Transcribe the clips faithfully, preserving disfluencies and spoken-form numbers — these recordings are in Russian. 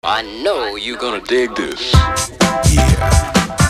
I know you're gonna dig this. Yeah.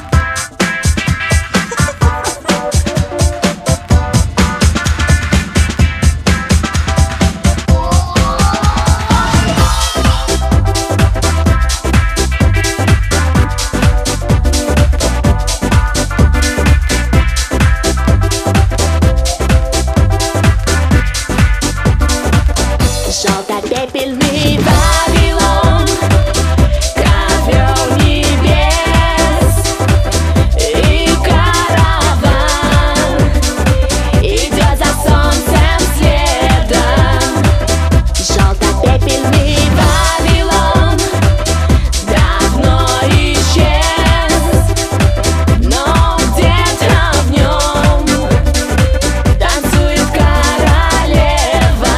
Желтопепельный Вавилон, ковер небес и караван идет за солнцем следом. Желтопепельный Вавилон давно исчез, но где-то в нем танцует королева.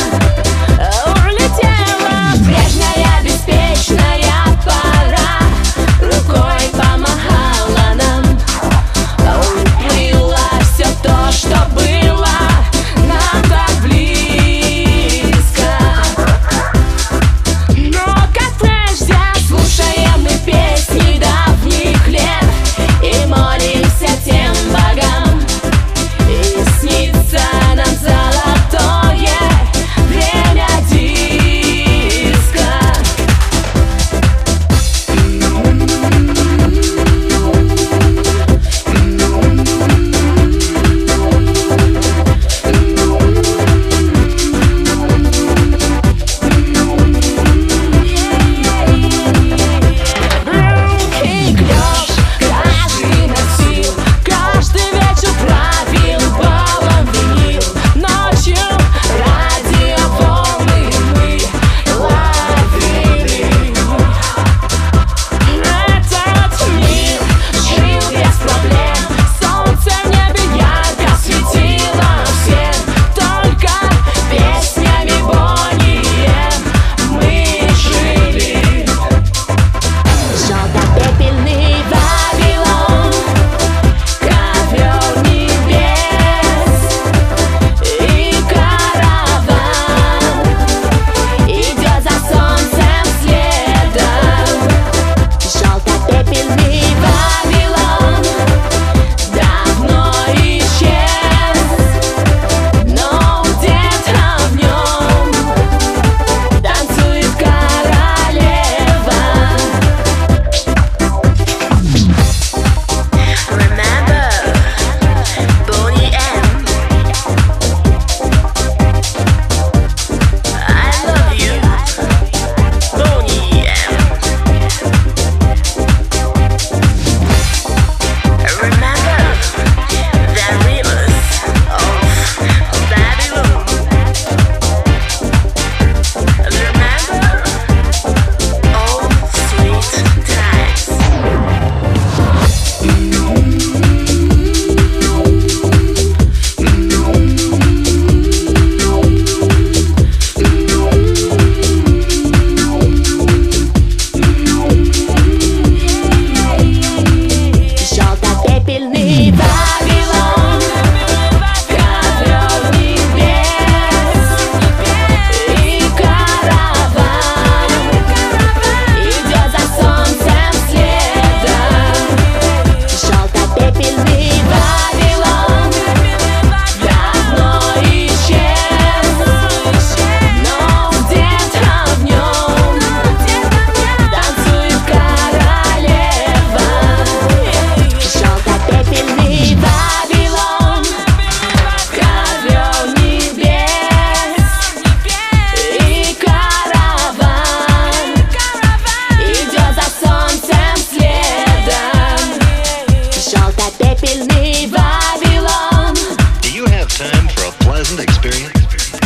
Прежняя беспечная пора рукой помахала нам, уплыло все то, что было нам так близко. Но как прежде слушаем мы песни давних лет и молимся тем богам, и снится нам золотое время диска. Руки клёш, каждый носил, каждый вечер правил балом винил. Ночью радиоволны мы ловили. Этот мир жил без проблем, солнце в небе ярко светило всем. Только песнями Бонни Эм мы жили. Желтопепельный Вавилон, ковер небес и караван идет за солнцем следом. Желтопепельный Вавилон давно исчез, но где-то в нем танцует королева. Remember, Bonnie M. I love you, Bonnie M. Remember the rivers of Babylon. Remember all sweet times. Желтопепельный Вавилон, ковер небес и караван идет за солнцем следом. Желтопепельный Вавилон давно исчез, но где-то в нем танцует королева. Желтопепельный Вавилон, ковер небес и караван идет за солнцем следом. Желтопепельный Вавилон. Do you have time for a pleasant experience?